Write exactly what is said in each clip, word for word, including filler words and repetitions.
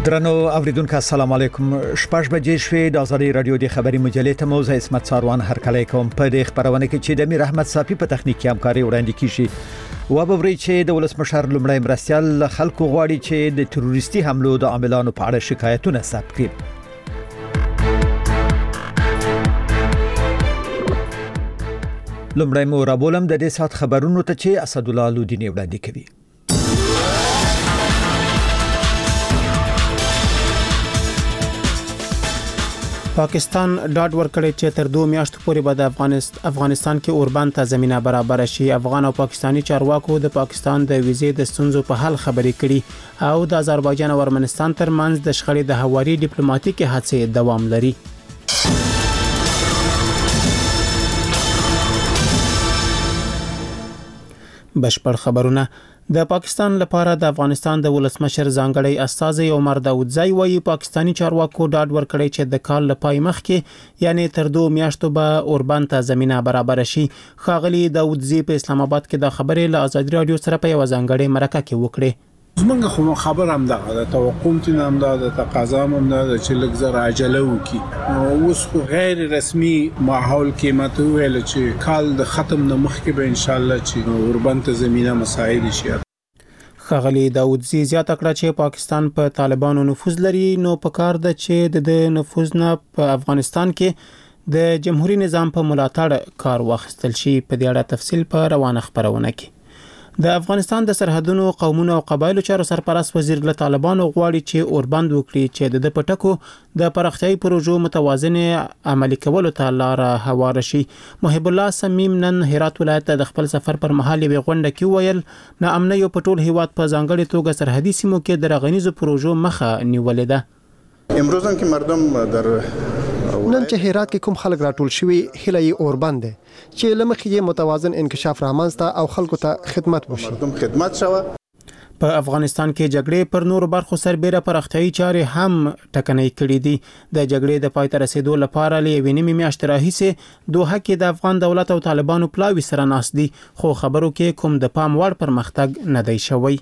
درنو اوریدونکو السلام علیکم. شپږ بجې شوې د ازادي رادیو د خبري مجلې ته موزه اسمت ساروان هرکلی کوم. په دې خبرونه کې چې د امیر احمد صافي په تخنیکی همکاري وړاندې کیږي. و به وري چې د ولسمشر لومړی مرستيال خلکو غواړي چې د تروریستي حملو د عاملانو په اړه شکایتونه ثبت کړي. لومړی مو رابولم د دې سات خبرونو ته چې اسد الله لودینی وړاندې کوي. پاکستان ډاډ ورکړی چې تر دوه میاشتو پورې به د افغانستان کې اوربند ته زمينه برابر شي. افغان او پاکستانی چارواکو د پاکستان د ویزې د ستونزو په حل خبرې کړي او د آذربایجان او ارمنستان ترمنځ د شخړې د هواري ډیپلوماټیکي هڅې دوام لري. بشپړ خبرونه. د پاکستان لپاره د افغانستان د ولسمشر ځانګړی استازی عمر داودزی وایي پاکستانی چارواکو ډاډ ورکړی چې د کال لپاره مخکې یعنی تر دوه میاشتو به اوربند ته زمينه برابر شي. خاغلی داودزی په اسلام آباد کې د خبرې له ازادي رادیو سره په یو ځانګړي مرکه کې وکړي. زمونږ خو خبر هم ده د توقع تین هم ده د تقاضا هم ده چې لږ عجله وکي. اوس خو غیر رسمي ماحول کې ماته ویل چې کال د ختم نه مخکې به ان شاء الله چې اوربند ته زمينه مساعد شي. خاغلی داودزی زیاته کړه چې پاکستان په طالبانو نفوذ لري نو په کار ده چې د نفوذ نه په افغانستان کې د جمهوریت نظام په ملاتړ کار واخیستل شي. په دې اړه تفصیل په روانه خبرونه کې. د افغانستان د سرحدونو قومونو او قبایلو چارو سرپرست وزیر له طالبانو غواړي چې اوربند وکړي چې د پټکو د پرختیايي پروژو متوازن عملي کولو ته لار هوار شي. محب الله سمیم نن هرات ولایت د خپل سفر پر مهال وی غونډه کې ویل نه امن یو پټول هیواد په ځانګړي توګه سرحدي سیمو کې د رغنیزو پروژو مخه نیولې ده. امروزن کې مردم در نن چې هرات کې کوم خلک راټول شوي هلي اوربند دي چې لمخې متوازن انکشاف رامنځته او خلکو ته خدمت وشي. مردم خدمت شوه. په افغانستان کې جګړې پر نور برخو سربېره پرختیايي چارې هم ټکنۍ کړې دي. د جګړې د پای ته رسیدو لپاره لې وینې میاشتې راهیسې دوه کې د افغان دولت او طالبانو پلاوي سره ناس دي خو خبرو کې کوم د پام وړ پرمختګ نه دی شوی.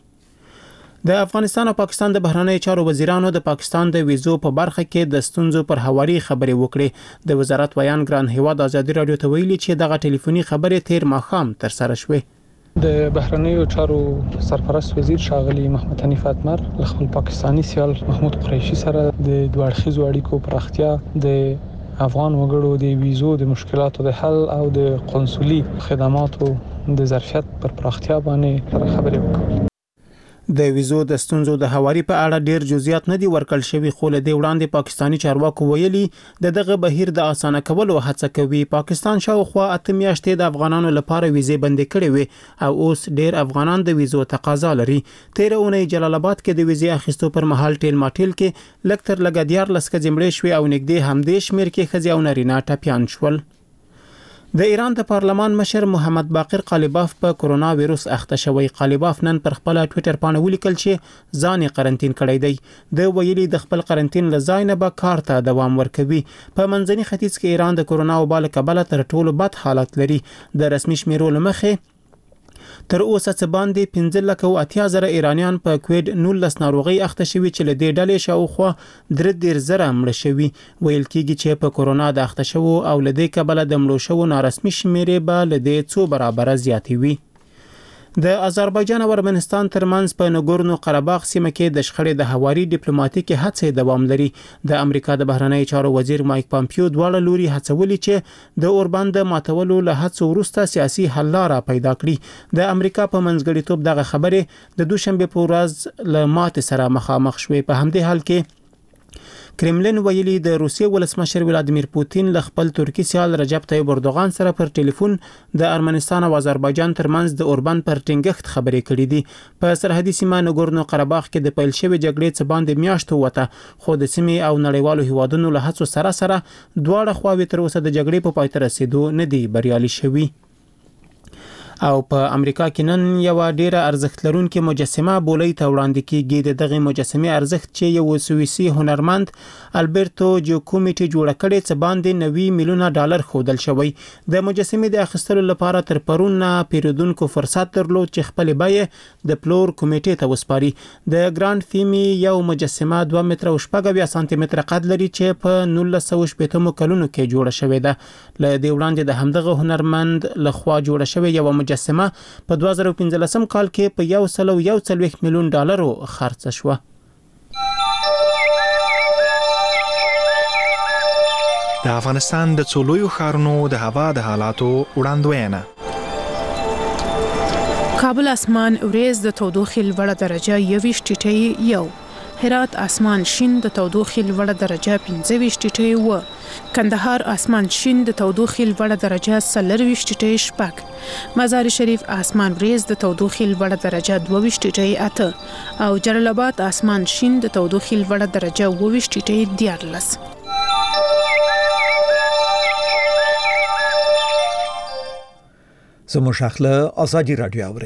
د افغانستان او پاکستان د بهرنی چارو وزیرانو د پاکستان د ویزو په برخه کې د ستونزو پر هواري خبرې وکړې. د وزارت ویان ګران هیواد ازادي رادیو ته ویلي چې دغه ټلیفوني خبرې تیر ماښام تر سره شوې. د بهرنی چارو سرپرست وزیر شاغلی محمد حنیف اتمر له خپل پاکستانی سیال محمود قریشي سره د دوه اړخیزو اړیکو پراختیا د افغان وګړو د ویزو د مشکلاتو د حل او د قنصلي خدماتو د ظرفیت پر پراختیا باندې خبرې وکړې. د ویزو د ستونزو د هواري په اړه ډیر جزئیات نه دي ورکړل شوی خو له دې وړاندې پاکستانی چارواکو ویلي د دغه بهیر د اسانه کولو هڅه کوي. پاکستان شاوخوا اته میاشتې د افغانانو لپاره ویزې بندې کړې وي او اوس ډیر افغانان د ویزو تقاضا لري. تیر اونۍ جلال آباد کې د ویزې اخیستو پر مهال ټیل ماټیل کې لکتر لګادیار لسکه جمړې شوې او نږدې همدې شمیر کې خزي او نارینه ټپيان شول. د ایران د پارلمان مشر محمد باقر قالیباف په کرونا وایروس اخته شوی. قالیباف نن پر خپل ټوئیټر باندې ولیکل چې ځان قرنټین کړی دی. د ویلي د خپل قرنټین لزای نه به کار ته دوام ورکوي. په منځني ختیځ کې ایران د کرونا وبا له کبله تر ټولو بد حالت لري. د رسمي شمیرو لمخې تر اوسه څه باندې پنځه لک او اتیا زره ایرانیان په کووډ نولس ناروغي اخته شوي چې له دې ډلې شاوخوا درې دېرش زره مړه شوي. ویل کېږي چې په کرونا د اخته شوو او له دې کبله د مړو شوو نارسمي شمیرې به له دې څو برابره زیاتې وي. د آذربایجان او ارمنستان ترمنځ په نګورنو قرهباغ سیمه کې د شخړې د هواري ډیپلوماټیکي هڅې دوام لري. د امریکا د بهرنی چارو وزیر مایک پامپیو دواړه لوري هڅولي چې د اوربند ماتولو له هڅو وروسته سیاسي حل لاره پیدا کړي. د امریکا په منځګړیتوب دغه خبرې د دوشنبه په ورځ له ماتې سره مخامخ شوې. په همدې حال کې کرملین ویلي د روسیې ولسمشر ولادیمیر پوتین له خپل ترکی سیال رجب طیب اردوغان سره پر ټلیفون د ارمنستان او آذربایجان ترمنځ د اوربند پر ټینګښت خبرې کړې دي. په سرحدي سیمه نګورنو قرهباغ کې د پیل شوی جګړې څخه باندې میاشتو وته خو د سیمې او نړیوالو هیوادونو له هڅو سره سره دواړه خواوې تر اوسه د جګړې په پای ته رسیدو نه دي بریالي شوي. او په امریکا کې نن یو ډیره ارزښت لرونکې مجسمه بولۍ ته وړاندې کیږي. د دغه مجسمې ارزښت چې یو سویسي هنرمند البرتو جیوکومیټي جوړ کړي څه باندې نوي میلیونه ډالر ښودل شوی. د مجسمې د اخیستلو لپاره تر پرون نه پیرودونکو فرصت درلود چې خپل بیه د پلور کمیټې ته وسپاري. د ګراند فیمی یو مجسمه دوه متره او شپږ اویا سانتي متره قد لري چې په نولس سوه شپږ کلونو کې جوړه شوې ده. له دې وړاندې د همدغه هنرمند لخوا جوړه شوې یو مجسمه په دوه زره پنځلسم کال کې په یو سل او یو څلوېښت میلیون ډالرو خرڅ شوه. د افغانستان د څو لویو ښارونو د هوا د حالاتو وړاندوینه. کابل اسمان وريز د تودوخې لوړه درجه یویشت ټیټی یو، هرات اسمان شین د تودوخې لوړه درجه پنځه ویشت ټیټی و، کندهار اسمان شین د تودوخې لوړه درجه څلرویشت ټیټی شپږ، مزار شریف اسمان وريز د تودوخې لوړه درجه دوه ویشت ټیټی اته او جلال آباد اسمان شین د تودوخې لوړه درجه اوه ویشت ټیټی دیارلس. زموږ شاخله ازادي رادیو اوري.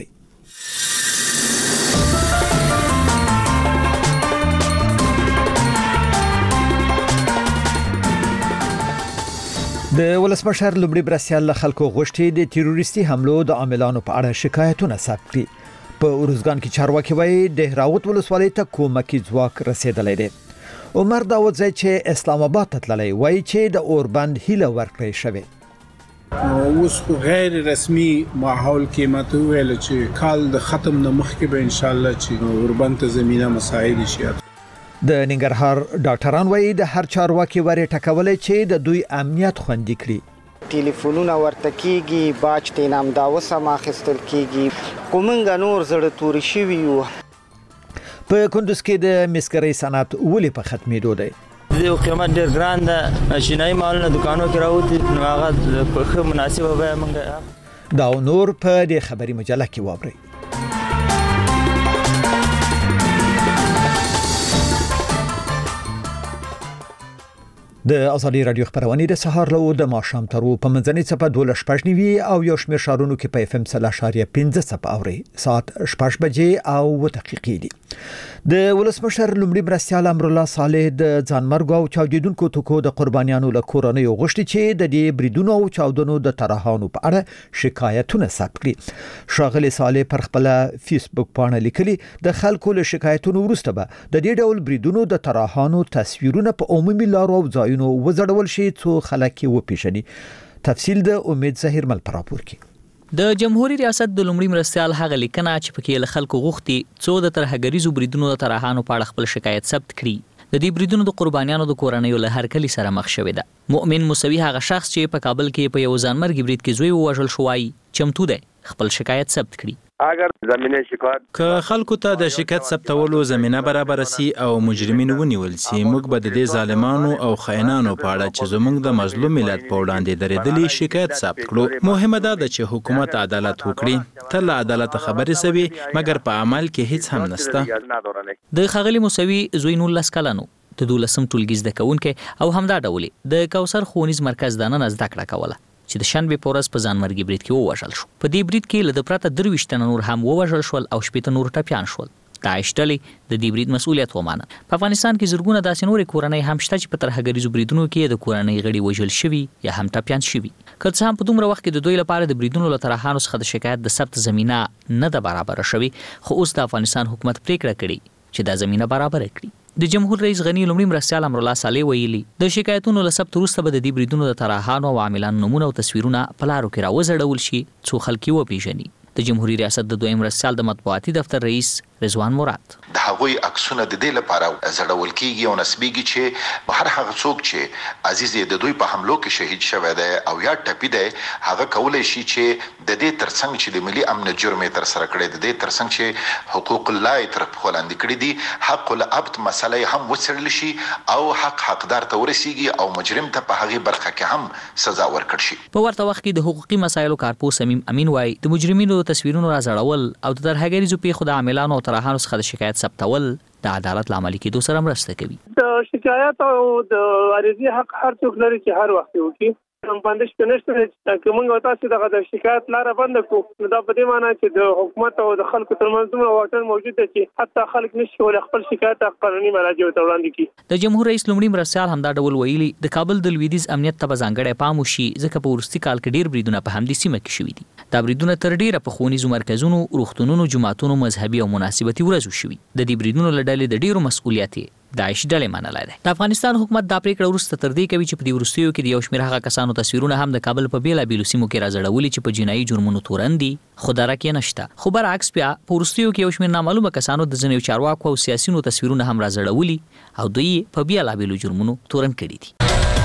د ولسمشر لومړي برسیال له خلکو غوښتي د تروریستي حملو د عاملانو په اړه شکایتونه ثبت کړي. په اروزګان کې چارواکي وایي د راوت ولسوالۍ ته کومکی ځواک رسیدلی دی. عمر داوودزی چې اسلام آباد ته تللی وایي چې د اوربند هیله ورکړې شوې. اوس په غیر رسمي ماحول کې ماته ویل چې کال د ختم نه مخکې به ان شاء الله چې اوربند ته زمينه مساعد شي. د ننګرهار ډاکټران وایي د هر چارواکي وری ټکولې چې د دوی امنیت خوندي کړي. ټلیفونونه ورته کیږي، باج تینام دا وسه اخیستل کیږي، کومنګ نور زړه تور شي ویو. په کندوز کې د مسکرۍ صنعت ولې په ختمېدو دی؟ د قیمت ډیر ګران ده، شینای مالونه دکانو کې راوځي، نو هغه په ښه مناسبه بیه مونږ دا نور په دې خبري مجله کې واورئ. د ازادي رادیو خبرونه د سهار له د ماښام تر په منځنۍ صفه دوله شپږ نیوي او یو شمېر شارونو کې په اف ام سل اشاریه پنځه صفه اوري. ساعت شپږ بجې او اووه دقیقې دي. د ولسمشر لومړي مرستیال امر الله صالح د ځانمرګ او چاودیدونکو توکو د قربانیانو له کورنۍ غوښتي چې د دې بریدونو او چاودنو د طرحانو په اړه شکایتونه ثبت کړي. شاغلي صالح پر خپل فیسبوک باندې لیکلي د خلکو له شکایتونو وروسته به د دې ډول بریدونو د طرحانو تصویرونه په عمومي لارو او ځایونو نو وزړول شي څو خلک وپیژني. تفصیل د امید ظاهر مل پراپور کې. د جمهوریت ریاست د لومړي مرستیال هغه لیکنه چې پکې له خلکو غوښتي څو د ترهګریزو بریدونو د طرحانو په اړه خپل شکایت ثبت کړي. د دې بریدونو د قربانیانو د کورنیو له هرکلي سره مخ شوې ده. مؤمن موسوي هغه شخص چې په کابل کې په یو ځانمرګي برید کې زوی ووژل شوی چمتو دی خپل شکایت ثبت کړي. اگر زمينه شکایت که خلکو ته د شکایت ثبتولو زمينه برابر سي او مجرمین ونیول سي، موږ به د دې ظالمانو او خائنانو په اړه چې زموږ د مظلوم ملت په وړاندې درېدلي شکایت ثبت کړو. مهمه ده چې حکومت عدالت وکړي. تل عدالت خبرې سوي مګر په عمل کې هیڅ هم نشته. د خغلی موسوي زوی نولس کلنو د دولسم ټولګي زده کوونکې او همدا ډول د کوثر ښوونیز مرکز دننه زده کړه کوله چې د شنبې په ورځ په ځانمرګي برید کې ووژل شو. په دې برید کې له پرته درویشت تنه نور هم ووژل شول او شپېته نور ټپیان شول. داعش ډلې د دې برید مسؤلیت ومانه. په افغانستان کې زرګونه داسې نورې کورنۍ هم شته چې په ترهګریزو بریدونو کې د کورنۍ غړي وژل شوي یا هم ټپیان شوي. که څه هم په دومره وخت کې د دوی لپاره د بریدونو له طرحانو څخه د شکایت د ثبت زمینه نه ده برابره شوې، خو اوس د افغانستان حکومت پریکړه کړې چې دا زمینه برابره کړي. د جمهور رئیس غنی لومړي مرستیال امر الله صالح ویلي د شکایتونو له ثبت وروسته به د دې بریدونو د طرحانو او عاملانو نمونه او تصویرونه په لارو کې راوځړول شي څو خلک وپیژني. د جمهوریت ریاست د دویم مرستیال د مطبوعاتي دفتر رئیس رضوان مراد د هغوی عکسونه د دې لپاره زړول کیږي او نسبیږي چې هر هغه څوک چې عزیز د دوی په حملو کې شهید شوی دی او یا ټپي دی، هغه کولای شي چې د دې ترڅنګ چې د ملي امن جرم تر سره کړی د دې ترڅنګ چې حقوق الله تر خلاندې کړی دي، حق العبد مسله هم وڅېړل شي او حق حقدار ته ورسیږي او مجرم ته په هغه برخه کې هم سزا ورکړي شي. په ورته وخت کې د حقوقي مسایلو کارپوه صمیم امین وایي د مجرمینو تصویرونو راځړول او د ترهګریزو پیښو د عاملانو او طرحانو څخه د شکایت ثبتول د عدالت لامل کېدو سره مرسته کوي. د شکایت او د عریضې حق هر څوک لري چې هر وخت وکړي. باندې شته نشته چې موږ تاسو دغه د شکایت لاره بند کو نو دا په دې معنی چې د حکومت او د خلکو ترمنځ دومره واټن موجود دی چې حتی خلک نشي کولای خپل شکایت قانوني مراجعو ته وړاندې کړي. د جمهور رئیس لومړي مرستیال همدا ډول ویلي د کابل د لویدیځ امنیت ته ځانګړی پام وشي ځکه په وروستي کال کې ډیر بریدونه په همدې سیمه کې شوي دي. دا بریدونه تر ډیره په ښوونیزو مرکزونو، روغتونونو، جوماتونو، مذهبي او مناسبتي ورځو شوي. د دې بریدونو له ډلې د ډیرو مسؤلیت داعش ډلې منلای دی. د افغانستان حکومت دا پریکړه وروسته تر دې کوي چې په دې وروستیو کې د یو شمېر هغه کسانو تصویرونه هم د کابل په بیلابیلو سیمو کې راځړولي چې په جنایي جرمونو تورن دي، خو درک یې نشته. خو برعکس بیا په وروستیو کې یو شمېر نامعلومه کسانو د ځینو چارواکو او سیاسيونو تصویرونه هم راځړولي او دوی په بیلابیلو جرمونو تورن کړي دي.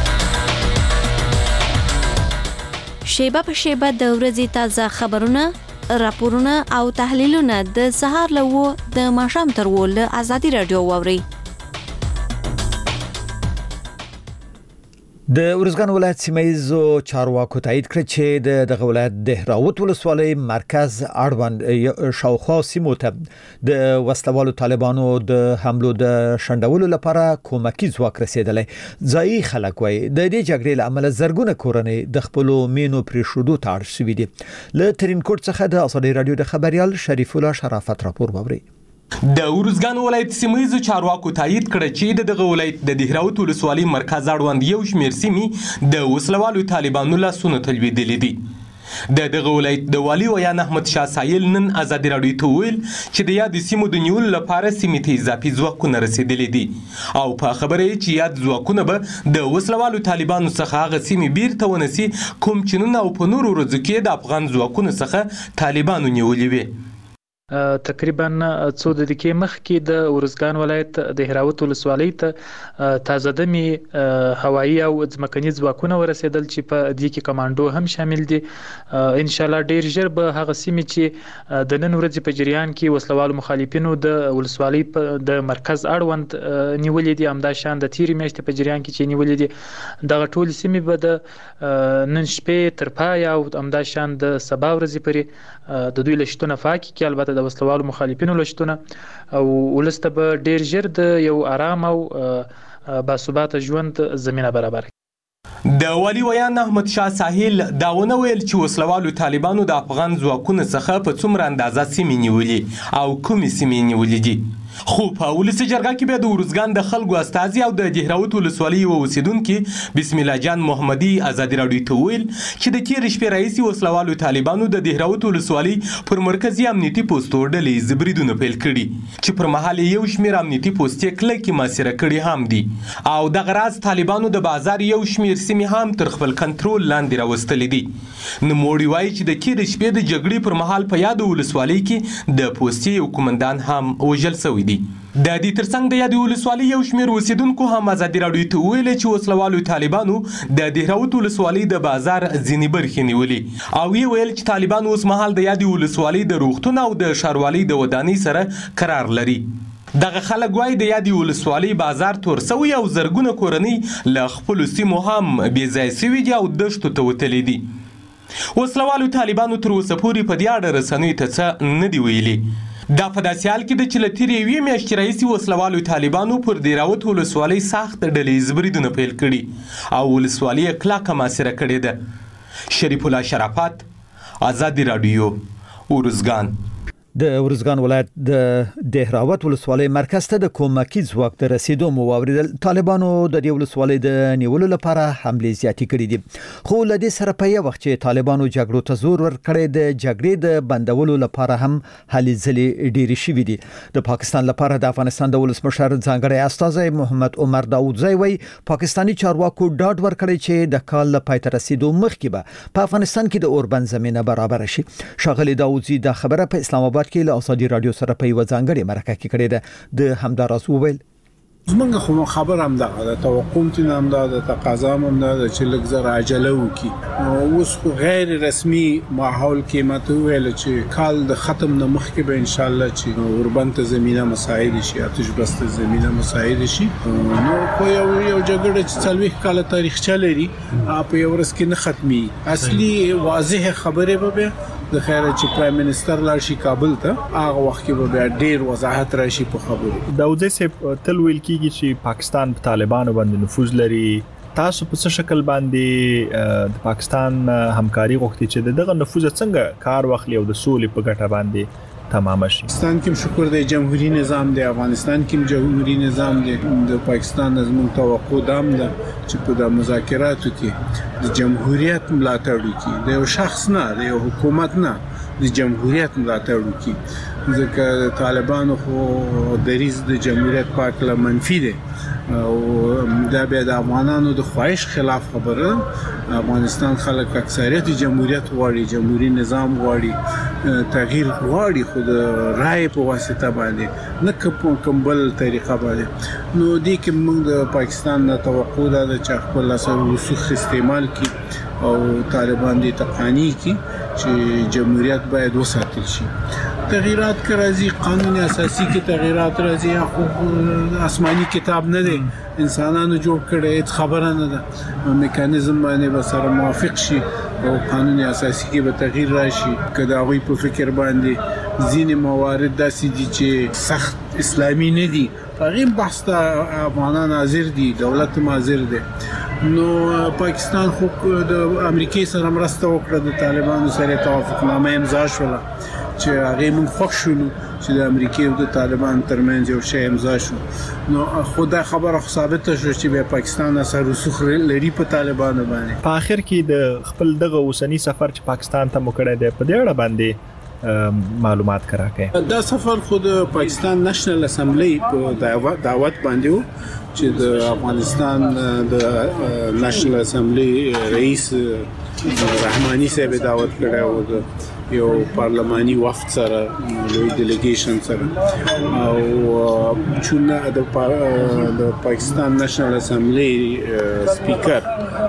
شیبه په شیبه د ورځې تازه خبرونه، راپورونه او تحلیلونه د سهار له و د ماښام تر و له ازادي رادیو واوري. د ورزګان ولایت سیمایزو چارواکو تایید کړ چې د دغه ولایت د راوت ولسوالۍ مرکز اړوند شاوخوا سیمو ته د وسلوالو طالبانو د حملو د شندولو لپاره کومکی ځواک رسیدلی. ځایي خلک وایي د دې جګړې له امله زرګونه کورنۍ د خپلو مینو پرېښودو ته اړ شوي دي. له ترینکوټ څخه د ازادي رادیو د خبریال شریف الله شرافت راپور واورئ. د ورزګان ولایت سیمایزو چارواکو تایید کړ چې دغه ولایت د دهراوت ولسوالۍ مرکز اړوند یو شمېر سیمې د وسلوالو طالبانو لاسونه تلویدلې دي. د دغه ولایت د والي ویان احمد شاه سایل نن ازادي رادیو ته ویل چې د یاد سیمو د نیولو لپاره سیمې ته اضافي ځواکونه رسیدلې دي او په خبره یې چې یاد ځواکونه به د وسلوالو طالبانو څخه هغه سیمې بیرته ونیسي کوم چې نن او په نورو ورځو کې د افغان ځواکونو څخه طالبانو نیولې وي. تقریبا څو دقیقې مخکې د ورزګان ولایت د هراوت ولسوالۍ ته تازه دمي هوایي او ځمکني ځواکونه ورسېدل چې په دې کې کمانډو هم شامل دي. ان شاء الله ډیر ژر به هغه سیمې چې د نن ورځې په جریان کې وسلوال مخالفینو د ولسوالۍ د مرکز اړوند نیولې دي، همدا شان د تیری میاشتې په جریان کې چې نیولې دي، دغه ټول سیمې به د نن شپې تر پای او همدا شان د سبا ورځې پورې د دوی لشتونه فاکي کې البته د وسلوالو مخالفینو لشتونه او ولسته به ډیر ژر د یو آرام او باثباته ژوند زمينه برابر. د والي ویان احمد شاه ساحل داونه ویل چې وسلوالو طالبانو د افغان ځواکونو څخه په څومره اندازه سیمې نیولې او کومې سیمې نیولې دي. خو په ولسی جرګه کې به د ورزګان د خلکو استازي او د دهراوت ولسوالۍ اوسیدونکو بسم الله جان محمدي ازادي رادیو ته ویل چې د تیر شپې رئیس وسلوالو طالبانو د دهراوت ولسوالۍ پر مرکزی امنیتي پوسټو ډلې زبریدونه پیل کړي چې پر مهال یو شمېر امنیتي پوسټ کلکې ماسره کړي هم دي او د غراز طالبانو د بازار یو شمېر سیمې هم تر خپل کنټرول لاندې راوستلې دي. نو موړي وایي چې د تیر شپې د جګړې پر مهال په یاد ولسوالۍ کې د پوسټي یو کمانډان هم وژل شوی دی. د دې ترڅنګ د یاد ولسوالۍ یو شمېر اوسیدونکو هم ازادي رادیو ته ویل چې وسلوالو طالبانو د دهراوت ولسوالۍ د بازار ځینې برخې نیولې او یې ویل چې طالبان اوس مهال د یاد ولسوالۍ د روغتون او د ښاروالۍ د ودانۍ سره قرار لري. دغه خلک وایي د یاد ولسوالۍ بازار تور سوی او زرګونه کورنۍ له خپل سیمو هم بې ځای سوي دي او دشتو ته وتلي دي. وسلوالو طالبانو تر اوسه پورې په دې اړه رسنیو ته څه نه دي ویلي. دا په داسې حال کې د چې له تېرې یوې میاشتې راهیسې وسلوالو طالبانو پر دهراوت ولسوالۍ سخت ډلې زبریدونه پیل کړي او ولسوالۍ یې کلکه محاصره کړې ده. شریف الله شرافت، ازادي رادیو، ورزګان. د ورزګان ولایت د دهراوت ولسوالۍ مرکز ته د کومکی ځواک د رسیدو مو واوریدل. طالبانو د دې ولسوالۍ د نیولو لپاره حملې زیاتې کړې دي، خو له دې سره په یو وخت چې طالبانو جګړو ته زور ورکړی د جګړې د بندولو لپاره هم هلې ځلې ډېرې شوې دي. د پاکستان لپاره د افغانستان د ولسمشر ځانګړی استازی محمد عمر داودزی وایي پاکستاني چارواکو ډاډ ورکړی چې د کال له پای ته رسیدو مخکې به په افغانستان کې د اوربند زمینه برابر شي. ښاغلي داودزی دا خبره په اسلام آباد کې له ازادي رادیو سره په یو ځانګړي مرکه کې کړې ده. د همداراز وویل زمونږ خو خبر هم دغه د توقع تین هم دا د تقاضا هم دا چې لږ زر عجله وکړي. اوس خو غیر رسمي ماحول کې ماته ویل چې کال د ختم نه مخکې به ان شاء الله چې اوربند زمينه مساعد شي، آتش بس زمينه مساعد شي. نو خو یو یو جګړه چې څلوي کال تاریخ چلري په یو ورځ کې نه ختمي. اصلي واضح خبره به د خیر چې پرایم منسٹر لاړ شي کابل ته هغه وخت کې به ډیر وضاحت راشي په خبرو. داودزی صاحب تل ویل کیږي چې پاکستان په طالبانو باندې نفوذ لري تاسو په څه شکل باندې د پاکستان همکاري غوښتي چې دغه نفوذ څنګه کار واخلي او د سولې په ګټه باندې تمام شي؟ پاکستان کې شکر دی جمهوریت نظام دی، افغانستان کې جمهوریت نظام دی. د پاکستان زموږ توقع دام ده چې په د مذاکراتو کې د جمهوریت ملاتړ وکړي، د یو شخص نه، د یو حکومت نه، د جمهوریت ملاتړ وکړي. ځکه طالبانو خو دریز د جمهوریت پاک له منفي دی او دا بیا د افغانانو د خواهش خلاف خبره. افغانستان خلک اکثریت جمهوریت غواړي، جمهوریت نظام غواړي، تغییر غواړي، خو د رای په واسطه باندې نه کوم بل طریقه باندې. نو دې کې موږ د پاکستان نه توقع ده چې خپل اثر رسوخ استعمال کړي او طالبان دې تقانی کړي چې جمهوریت باید وساتل شي. تغییرات که راځي، قانون اساسي کې تغییرات راځي، خو آسماني کتاب نه دی، انسانانو جوړ کړی، هیڅ خبره نه ده. میکانیزم باندې به سره موافق شي او قانون اساسي کې به تغییر راشي. که د هغوی په فکر باندې ځینې موارد داسې دي چې سخت اسلامي نه دي، په هغې بحث ته افغانان حاضر دي، دولت هم حاضر دی. نو پاکستان خو د امریکای سره مرسته وکړه، د طالبانو سره توافقنامه امضا شوله چې هغه موږ خوښ شو چې د امریکای او د طالبان ترمنځ یو شی امضا شو. نو خو دا خبره ثابته شو چې بیا پاکستان سره رسوخ لري په طالبانو باندې. په اخر کې د خپل دغه اوسنی سفر چې پاکستان ته مکړه دی په دې اړه باندې معلومات کراکې. دا سفر خود پاکستان نېشنل اسمبلی په دعوت باندې و چې د افغانستان د نېشنل اسمبلی رئیس رحماني صاحب دعوت کړی و د یو پارلماني وفد سره، لوی ډیلیګیشن سره. او چې د پاکستان نېشنل اسمبلی سپیکر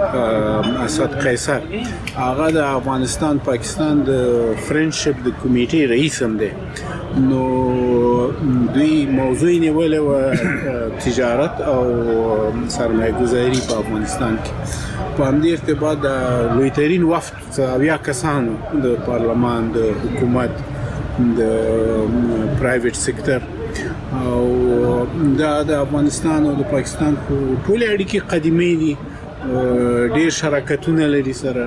اسد قیصر هغه د افغانستان پاکستان د فرندشپ د کمیټې رئیس هم دی. نو دوی موضوع نیولې و تجارت او سرمایه گذاری په افغانستان کې. په همدې ارتباط د لویترین وفد اویا کسانو د پارلمان، د حکومت، د پرایویټ سکتر او دا د افغانستان او د پاکستان ټول اړیکې قدیمي دي، ډېر شراکتونه لري سره،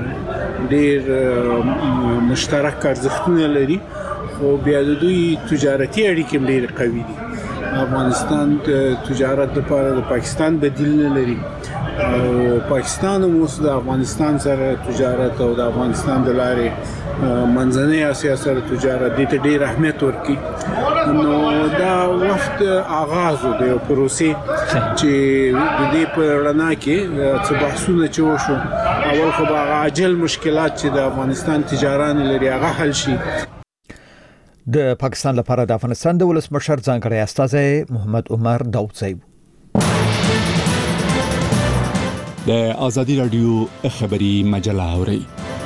ډېر مشترک ارزښتونه لري، خو بیا د دوی تجارتي اړیکې هم ډېرې قوي دي. افغانستان تجارت لپاره د پاکستان بدیل نه لري او پاکستان هم اوس د افغانستان سره تجارت او د افغانستان د لارې منځنۍ اسیا سره تجارت دې ته ډېر اهمیت ورکړي. نو دا وخت آغاز د یو پروسې چې د دې په رڼا کې څه بحثونه چې وشو، اول خو به هغه عاجل مشکلات چې د افغانستان تجاران لري هغه حل شي. د پاکستان لپاره د افغانستان د ولسمشر ځانګړی استازی محمد عمر داودزی. د آزادی رادیو خبری مجله اوري.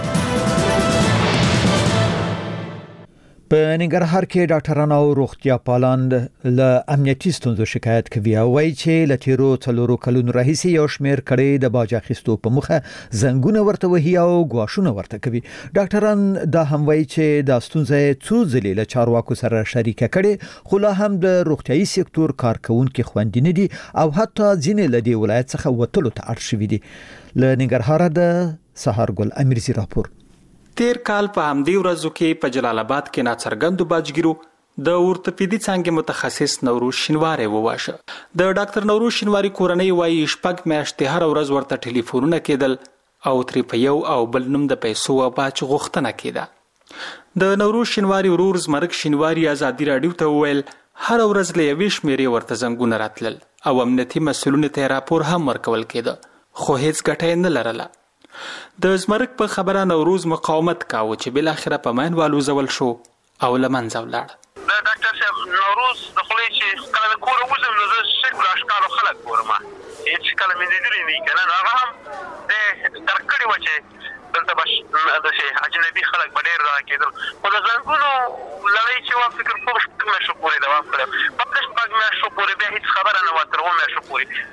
په ننګرهار کې ډاکټرانو او روغتیا پالان له امنیتي ستونزو شکایت کوي او وایي چې له تیرو څلورو کلونو راهیسې یو شمېر کړي د باج اخیستو په مخه زنګونه ورته وهي او ګواښونه ورته کوي. ډاکټران دا هم وایي چې دا ستونزه څو ځلې له چارواکو سره شریکه کړي، خو لا هم د روغتیايي سکتور کارکونکو خوندي نه دي او حتی ځینې له دې ولایت څخه وتلو ته اړ شوي دي. له ننګرهار د سهارګل امیرزي راپور. تیر کال په همدې ورځو کې په جلال آباد کې ناڅرګندو باجګیرو د اورتوپیدي څانګې متخصص نوروز شینواری وواشه. د ډاکټر نوروز شینواری کورنۍ وایي شپږ میاشتې هر ورځ ورته ټلیفونونه کېدل او ترې په یو او بل نوم د پیسو او باج غوښتنه کېده. د نوروز شینواری ورور زمرک شینواری ازادي راډیو ته وویل هر ورځ له یوې شمېرې ورته زنګونه راتلل او امنیتي مسؤلینو ته راپور هم ورکول کېده، خو هیڅ ګټه یې نه لرله. د زمرک په خبره نوروز مقاومت کاوه چې بل اخره په ماین والوزول شو او لمنځه ولاړ. د ډاکټر صاحب نوروز د خلې چې کله د کور وځم نو زه شکل اشکالو خلک ګورم، هیڅ کله مې لیدلی نه کنه. هغه هم د درک کړی و چې دلته به د شي اجنبي خلک به ډېر راکېدل، خو د زنګونو لړۍ چې وه فکر کوم شپږ میاشتو پورې دوام کړی، په شپږ میاشتو پورې بیا هېڅ خبره نه وه، تر اووه میاشتو پورې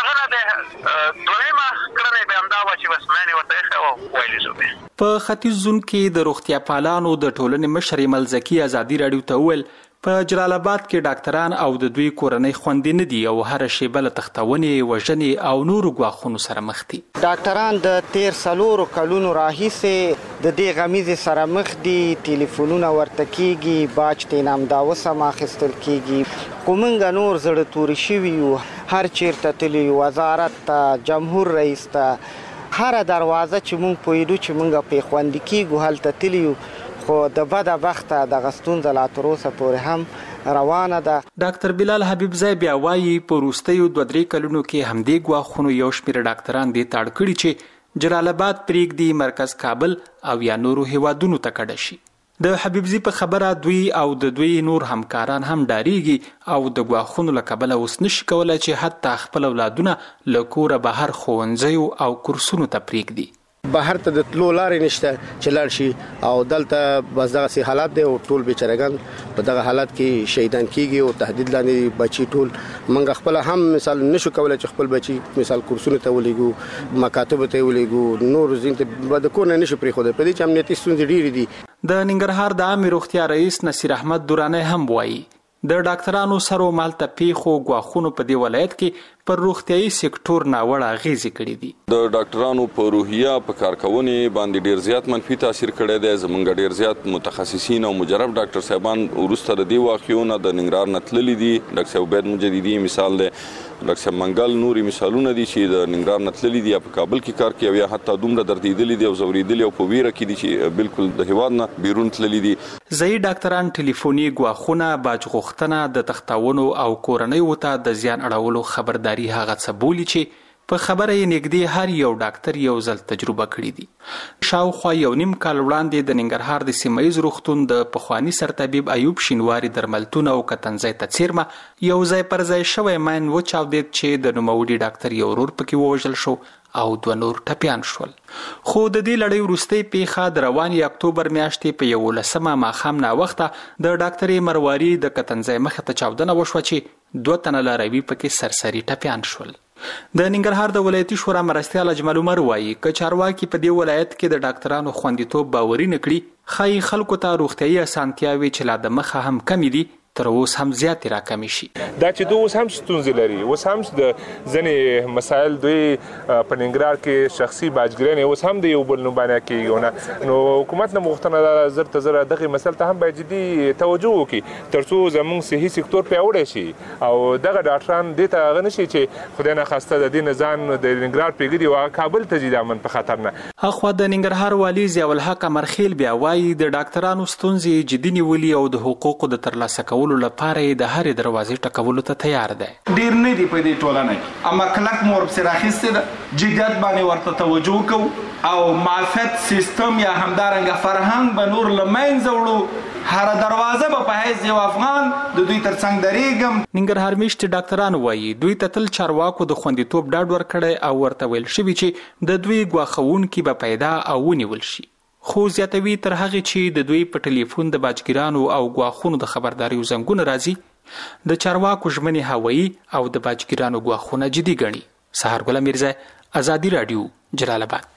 هغه نه د دویمه کړنې به همدا وه چې بس معنې ورته ایښی وه ویلې شو. په ختیځ زون کې د روغتیا پالانو د ټولنې مشر ملزکي ازادي راډیو ته وویل په جلال آباد کې ډاکټران او د دوی کورنۍ خوندې نه دي او هر شیبه له تختونې وژنې او نورو ګواښونو سره مخ دي. ډاکټران د تیر څلورو کلونو راهیسې د دې غمیزې سره مخ دي. ټلیفونونه ورته کیږي، باج ترې همداوس هم اخیستل کیږي. خو موږ نور زړه توري شوي یو، هر چیرته تللي یو، وزارت ته، جمهور رئیس ته، هر دروازه چې موږ پوهېدو چې موږ پرې خوندي کیږو هلته تللي یو، خو د بده وخته دغه ستونزه لا تر اوسه پورې هم روانه ده. ډاکټر بلال حبیبزی بیا وایي په وروستیو دوه درې کلونو کې همدې ګواښونو یو شمېر ډاکټران دې ته اړ کړي چې جلال آباد پرېږدي، مرکز کابل او یا نورو هیوادونو ته کډه شي. د حبیبزی په خبره دوی او د دوی نور همکاران هم ډاریږي او د ګواښونو له کبله اوس نشي کولی چې حتی خپل اولادونه له کوره بهر ښوونځیو او کورسونو ته پرېږدي. بهر ته د تلو لارې نشته چې لاړ شي او دلته بس دغسې حالات دی او ټول بیچارهګان په دغه حالات کې شهیدان کیږي او تهدید لاندې بچي ټول. موږ خپله هم مثال نشو کولی چې خپل بچي مثال کورسونو ته ولېږو، مکاتبو ته یې ولېږو، نور ځین ته د کور نه نشو پرېښودی. په دې چې امنیتي ستونزې ډېرې دي. د ننګرهار د عامې روغتیا رئیس نصیر احمد درانی هم وایي د ډاکټرانو سره مالته پیښو ګواښونو په دې ولایت کې پر روغتیايي سکتور ناوړه اغیزې کړې دي. د ډاکټرانو په روحیه په کارکونې باندې ډیر زیات منفي تاثیر کړی دی. زمونږ ډیر زیات متخصصین او مجرب ډاکټر صاحبان وروسته د دې واقعونو د ننګرهار نه تللي دي. ډاکټر صاحب عبید مجددي مثال دی، ډاکټر صاحب منګل نوري مثالونه دي چې د ننګرهار نه تللي دي یا په کابل کې کار کوي یا حتی دومره دردېدلي دي او ځورېدلي او په ویره کې دي چې بالکل د هیواد نه بیرون تللي دي. ځایي ډاکټران ټلیفوني ګواښونه، باج غوښتنه، د تختاونو او کورنیو ته د زیان اړولو خبرداري هغه څه بولي چې په خبره یې نږدې هر یو ډاکټر یو ځل تجربه کړې دي. شاوخوا یو نیم کال وړاندې د ننګرهار د سیمه ییز روغتون د پخواني سرطبیب ایوب شینواري درملتون او کتنځای ته څیرمه یو ځای پر ځای شوی ماین وچاودېد چې د نوموړي ډاکټر یو ورور پکې ووژل شو او دوه نور ټپیان شول. خو د دې لړۍ وروستۍ پیښه د روانې اکتوبر میاشتې په یولسمه ماښام ناوخته د ډاکټرې مرواري د کتنځای مخې ته چاودنه وشوه چې دوه تنه لاروي پکې سرسري ټپیان شول. د ننګرهار د ولایتي شورا مرستیال اجمل عمر وایي که چارواکي په دې ولایت کې د ډاکټرانو خوندیتوب باوري نه کړي، ښایي خلکو ته روغتیايي اسانتیاوې چې لا د مخه هم کمې دي تر اوس هم زیاتې راکمې شي. دا چې دوی اوس هم ستونزې لري، اوس هم د ځینې مسایل دوی په ننګرهار کې شخصي باجګرۍ اوس هم د یو بل نوم باندې کېږي. نو حکومت نه غوښتنه ده زر ته زر دغې مسایل ته هم باید جدي توجه وکړي تر څو زموږ صحي سکتور پیاوړی شي او دغه ډاکټران دې ته هغه نه شي چې خدای ناخواسته د دې نه ځان د ننګرهار پرېږدي او کابل ته ځي د امن په خطر نه. اخوا د ننګرهار والي ضیاءالحق امرخیل بیا وایي د ډاکټرانو ستونزې جدي نیولي او د حقوقو د ترلاسه کولو لپاره د هرې دروازې ټکولو ته تیار دی. ډیر نه دی په دې ټولنه کې، اما کلک مور پسې راخیستې ده، جدیت باندې ورته توجه کوو او معافیت سیستم یا همدارنګه فرهنګ به نور له منځه وړو. هر دروازه به په حیث یو افغان د دوی ترڅنګ درېږم. ننګرهار میشتې ډاکټران وایي دوی ته تل چارواکو د خوندیتوب ډاډ ورکړی او ورته ویل شوي چې د دوی ګواښونکي به پیدا او ونیول شي. خو زیاتوي تر هغه چې د دوی په ټلیفون د باجګیرانو او ګواښونو د خبرداري زنګونه راځي د چارواکو ژمنې هوایي او د باجګیرانو ګواښونه جدي ګڼي. سهار ګل میرزا، ازادي رادیو، جلال آباد.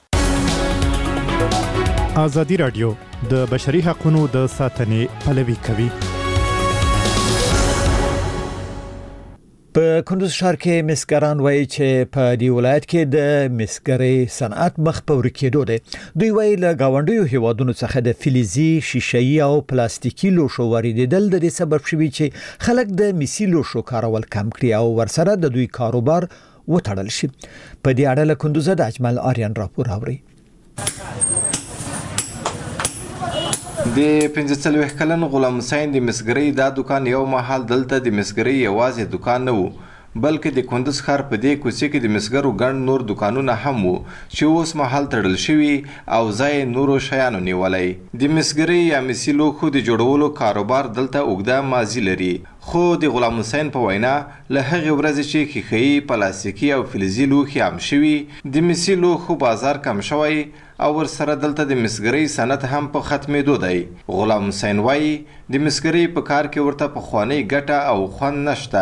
ازادي رادیو د بشري حقوقو د ساتنې پلوي کوي. په کندوز ښار کې مسګران وایي چې په دې ولایت کې د مسګرۍ صنعت مخ په ورکېدو دی. دوی وایي له گاونډیو هیوادونو څخه د فلزي، شیشه‌ای او پلاستیکي لوښو واردېدل د دې سبب شوي چې خلک د میسي لوښو کارول کم کړي او ورسره د دوی کاروبار وتړل شي. په دې اړه له کندوز د اجمل آریان راپور اوري. د پنځه څلوېښت کلن غلام حسین د مسګرۍ دا دکان یو مهال دلته د مسګرۍ یوازې دکان نه وو بلکې د کندوز ښار په دې کوڅې کې د مسګرو ګڼ نور دکانونه هم وو چې اوس مهال تړل شوي او ځای نورو شیانو نیولی. د مسګرۍ یا مسي لوښو د جوړولو کاروبار دلته اوږده ماضي لري، خو د غلام حسین په وینا له هغې ورځې چې ښیښه‌ایي، پلاستیکي او فلزي لوښي عام شوي د مسي لوښو بازار کم شوی او ورسره دلته د مسګرۍ صنعت هم په ختمېدو دی. غلام حسین وایي د مسګرۍ په کار کې ورته پخوانۍ ګټه او خوند نشته،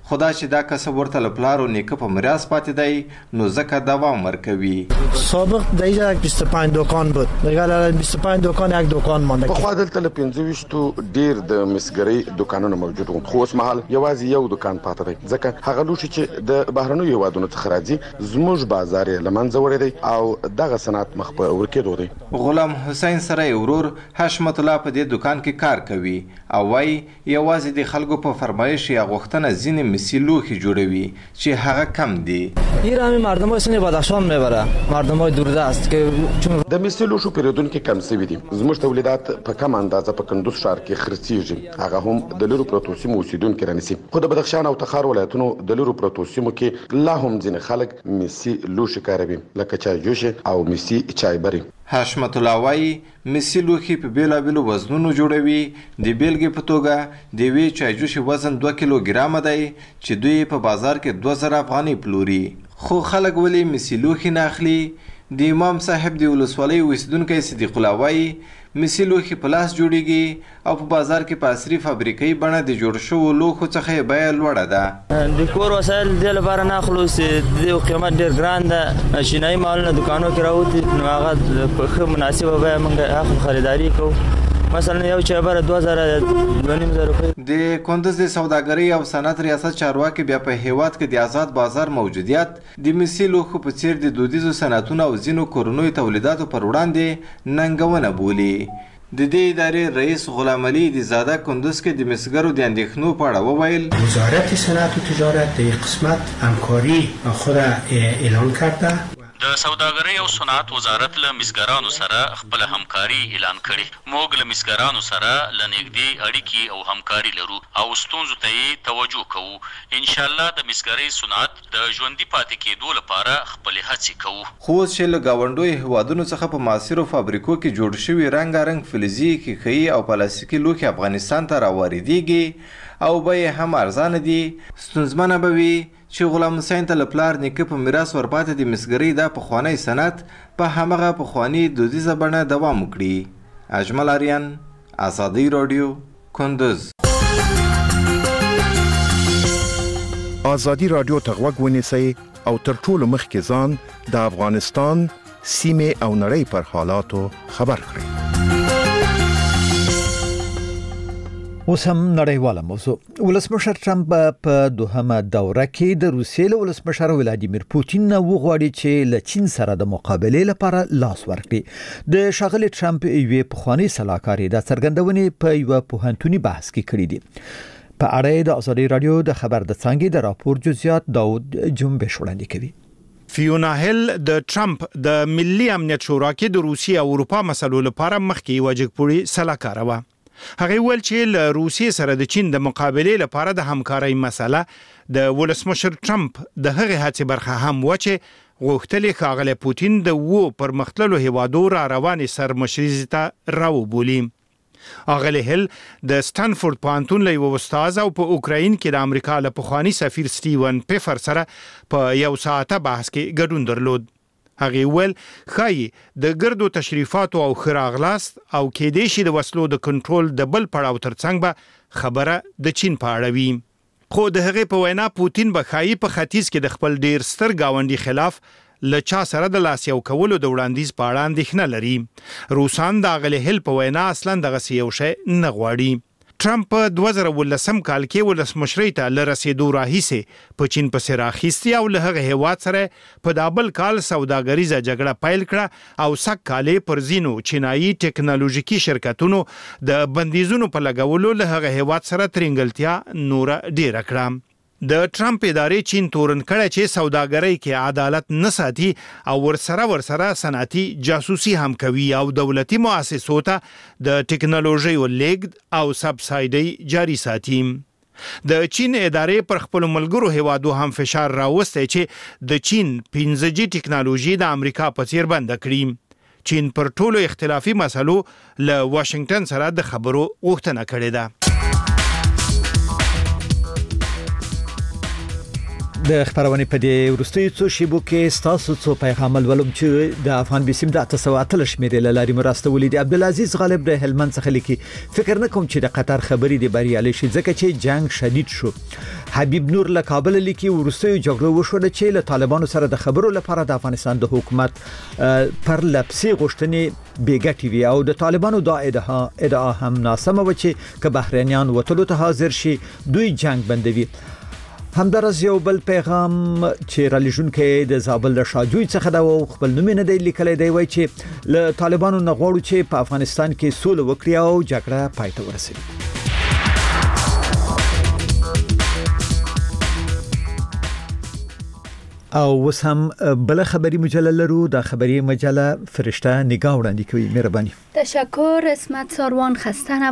خدا چې دا کسب ورته لپلارو نیکه په میراث پاتې دی نو ځکه دوام ورکوي. سابق در اینجا بیست و پنج دکان بود، دیگه الان بیست و پنج دکان یک دکان مانده. په خوا دلته له پنځه ویشتو ډیر د مسګرۍ دکانونه موجود وو، خو اوس مهال یوازې یو دکان پاتې دی، ځکه هغه لوښي چې د بهرنیو هیوادونو څخه راځي زموږ بازار یې له منځه وړی دی او دغه صنعت مخ په ورکېدو دی. غلام حسین سره ورور حشمت الله په دې دکان کې کار کوي او وايي یوازې د خلکو په فرمایش یا غوښتنه ځینې مسی لوښي جوړوي چې هغه کم دي. ایرانی مردمای سن بدخشان میبره، مردمای دوردست که چون د مسی لوښو پیرودونکو کم شوي دي. زموږ تولیدات په کم اندازه په کندوز ښار کې خرڅېږي، هغه هم د لرو پرتو سیمو اوسیدونکي رانیسي. خو د بدخشان او تخار ولایتونو د لرو پرتو سیمو کې لا هم ځینې خلک مسی لوښي کاروي لکه چای جوش او مسی چای بری. حشمت الله وايي مسی لوښي په بیلابیلو وزنونو جوړوي. د بیلګې په توګه د یوې چایجوشي وزن دوه کیلو ګرامه دی چې دوی په بازار کې دوه زره افغانۍ پلوري. خو خلک ولې مسی لوښي نه اخلي؟ د امام صاحب د ولسوالۍ اوسیدونکی صدیق الله وايي مسی لوښي په لاس جوړیږي او په بازار کې په عصري فابریکې بڼه د جوړ شوو لوښو څخه یې بیه لوړه ده. د کور وسایل دې لپاره نه اخلو چې د قیمت ډېر ګران ده، چینایي مالونه دکانو کې راوځي نو هغه په ښه مناسبه بیه موږ اخلو، خریداري کوو. مثلا یو چایبر دوه زره دوه نیم زره روپۍ. د کندوز د سوداګرۍ او صنعت ریاست چارواکي بیا په هیواد کې د آزاد بازار موجودیت د مسی لوښو په څیر د دودیزو صنعتونو او ځینو کورنیو تولیداتو پر وړاندې ننګونه بولي. د دې ادارې رئیس غلام علي د زاده کندوز کې د مسګرو د اندېښنو په اړه وویل وزارت صنعت و تجارت د قسمت همکاری خود اعلان کرده. د سوداګرۍ او صنعت وزارت له مسګرانو سره خپل همکاري اعلان کړي. موږ له مسګرانو سره له نږدې اړیکې او همکاري لرو او ستونزو ته یې توجه کوو. ان شاء الله د مسګرۍ صنعت د ژوندي پاتې کېدو لپاره خپلې هڅې کوو. خو اوس چې له ګاونډیو هیوادونو څخه په معاصرو فابریکو کې جوړ شوي رنګارنګ فلزي ښیښې او پلاستیکي لوښي افغانستان ته راواردېږي او بیې هم ارزانه دي، ستونزمنه به وي چې غلام حسین ته له پلار نیکه په میراث ورپاتې د مسګرۍ دا پخوانی صنعت په همغه پخواني دودیزه بڼه دوام وکړي. اجمل آریان، ازادي راډیو، کندوز. ازادي راډیو ته غوږ ونیسئ او تر ټولو مخکې ځان د افغانستان سیمې او نړۍ پر حالاتو خبر کړئ. اوس هم نړیواله موضوع. ولسمشر ټرمپ په دوهمه دوره کې د روسیې له ولسمشر ولادیمیر پوتین نه وغواړي چې له چین سره د مقابلې لپاره لاس ورکړي. د ښاغلي ټرمپ یوې پخواني سلاکاري د څرګندونې په یو پوهنتوني بحث کې کړې دي. په اړه د ازادي رادیو د خبر د څانګې د راپور جزئیات داود جنبش وړاندې کوي. فیونا هیل د ټرمپ د ملي امنیت شورا کې د روسیې او اروپا مسلو لپاره مخکې وجګپوري سلاکار و. هغه ویل چې له روسیې سره د چین د مقابلې لپاره د همکارۍ مسله د ولسمشر ټرمپ د هغې هڅې برخه هم و چې غوښتل ښاغلی پوتین د وو پرمختللو هیوادو را روانې سرمشریزې ته راوبولي. اغلی هیل د سټنفورد پوهنتون له یوه استاد او په اوکراین کې د امریکا له پخواني سفیر سټیون پیفر سره په یو ساعته بحث کې ګډون درلود. هغه ویل خای د ګردو تشریفات او خراغلاست او کېدې شي د وسلو د کنټرول د بل پړاو ترڅنګ به خبره د چین په اړه وي. خو د هغه په وینا پوتین به خای په ختیځ کې د خپل ډیر ستر گاونډي خلاف له چا سره د لاس یو کولو د وړاندیز په اړه اندېښنه لري. روسان د اغلی هیل په وینا اصلا دغه یو شی نه غواړي. ټرمپ په دوه زره ولسم کال کې ولسمشرۍ ته له رسېدو راهیسې په چین پسې راخیستي او له هغه هیواد سره په دابل کال سوداګریزه جګړه پیل کړه او سږ کال پر ځینو چینایي ټکنالوژیکي شرکتونو د بندیزونو په لګولو له هغه هیواد سره ترنګلتیا نور ډیره کړه. د ټرمپ ادارې چین تورن کړه چې سوداګرۍ کې عدالت نه ساتي او ورسره ورسره صنعتي جاسوسي هم کوي او دولتي مؤسسو ته د ټکنالوژي ولېږد او سبسایډي جاري ساتي. د چین ادارې پر خپل ملګرو هیوادو هم فشار راوستی چې د چین پنځه جی ټکنالوژي د امریکا په څیر بند کړي. چین پر ټولو اختلافي مسلو له واشنگټن سره د خبرو غوښتنه کړې ده. د خبرونه په دې ورستي څو شیبو کې ستاسو څو پیغام ولوم چې د افغان بسیم د تاسو اتل شمیرې لاري مراسته ولید عبدالعزيز غالب د هلمند څخه لیکي فکر نه کوم چې د قطر خبري دی بریالي شي ځکه چې جنگ شدید شو. حبیب نور له کابل لیکي ورستي جګړه وشو چې له طالبانو سره د خبرو لپاره د افغانستان د حکومت پر لپسي غوښتنې بیګټي وی او د طالبانو د ادعا ادعا هم ناسمه و چې ک بهرنیان وټلو ته حاضر شي دوی جنگ بندوي. همدارس یو بل پیغام چې را لېږون کې د زابل د شاجوی څخه دا خپل نوم نه دی لیکلی دی وای چې له طالبانو نه غواړو چې په افغانستان کې سوله وکړي او جګړه پای ته ورسوي. او وس هم بل خبري مجله لرو د خبري مجله فرشته نگاه وړاندې کوي. مهرباني. تشکر اسمت ساروان خسته